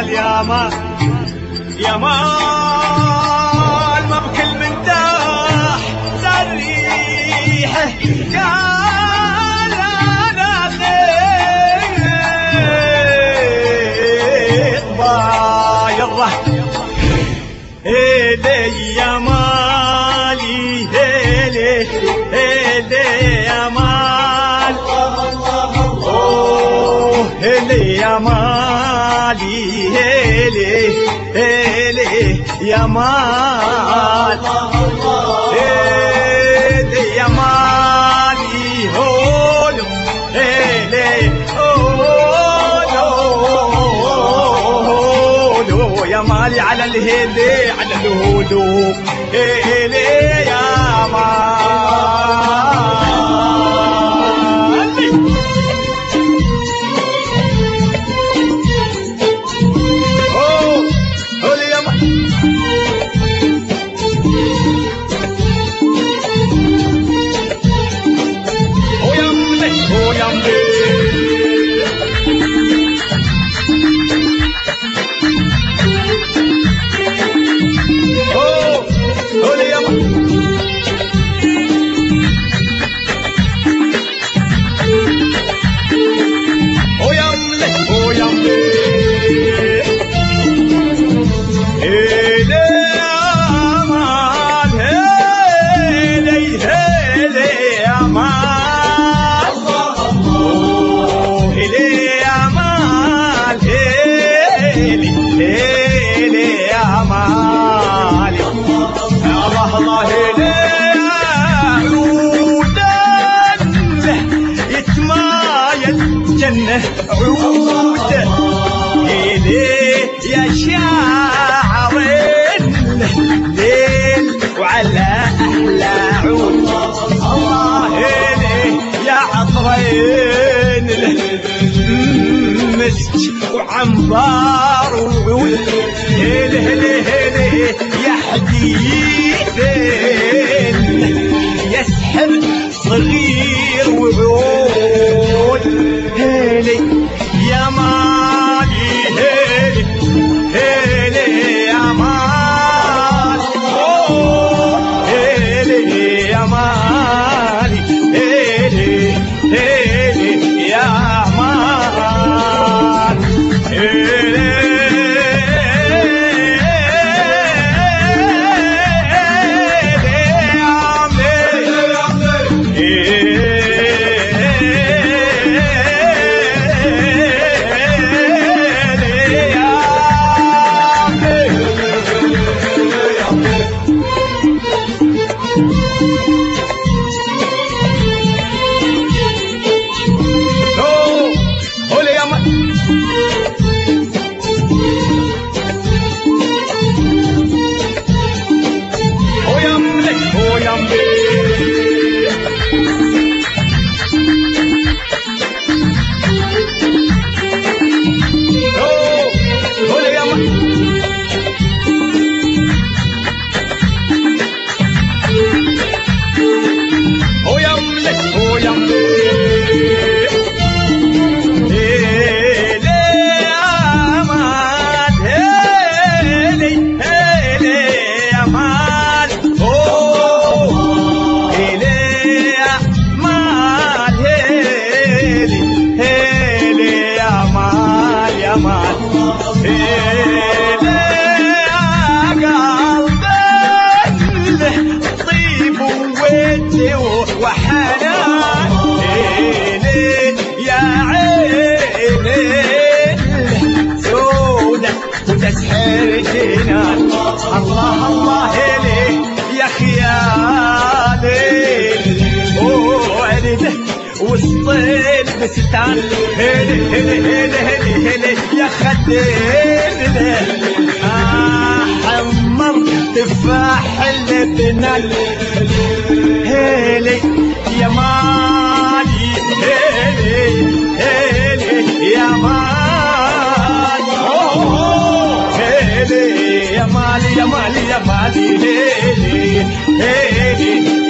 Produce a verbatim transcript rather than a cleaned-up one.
مال يا مال يا مال ما بكل من داح صار ريحه قال انا خيط بايضه هيلي يا مالي هيلي هيلي يا مال اوه هيلي يا مالي هيلي هيلي يا مال هيلي يا مالي هولو هيلي هولو يا مالي على الهيلي على الهولو هيلي يا مال عود هيلي يا شاعر الليل وعلى أحلى عود الله هيلي يا عطرين مسك وعنبار وعود هيلي هيلي هيلي يا حديثين يسحر صغير وعود هيلي يا مالي هيلي هيلي يا مال اوه هيلي يا مالي هيلي هيلي يا مال هيلي الله الله هيلي يا خيالي وورده وسط البستان هيلي هيلي هيلي هيلي هيلي يا خديني حمر تفاح اللبنان هيلي يا مالي هيلي هيلي يا مالي هيلي يا مالي يا مالي يا مالي هيلي هيلي